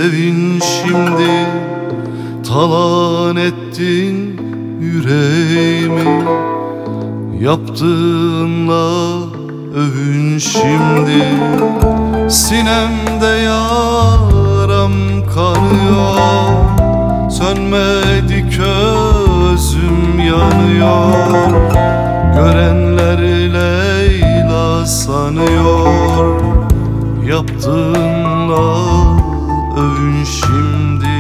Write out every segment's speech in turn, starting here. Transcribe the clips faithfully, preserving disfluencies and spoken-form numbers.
sevin şimdi. Talan ettin yüreğimi, yaptığınla övün şimdi. Sinemde yaram kanıyor, sönmedi közüm yanıyor. Görenler Leyla sanıyor, yaptığınla övün şimdi.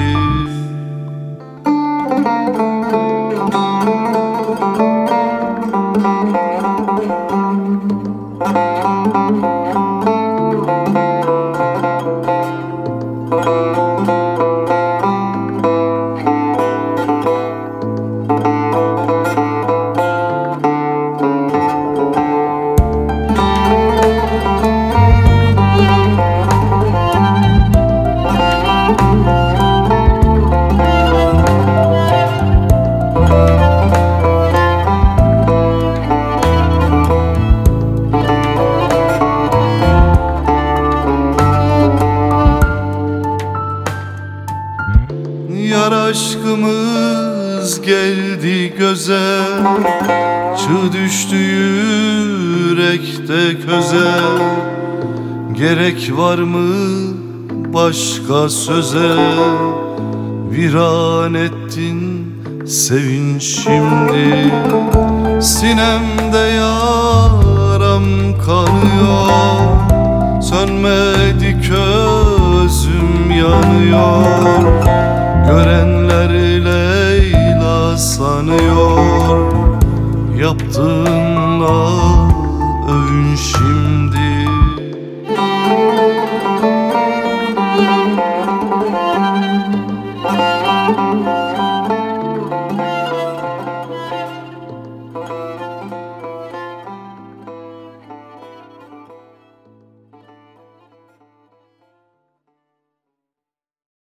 Yar aşkımız geldi göze, çığ düştü yürekte köze. Gerek var mı başka söze, viran ettin sevin şimdi. Sinemde yaram kanıyor,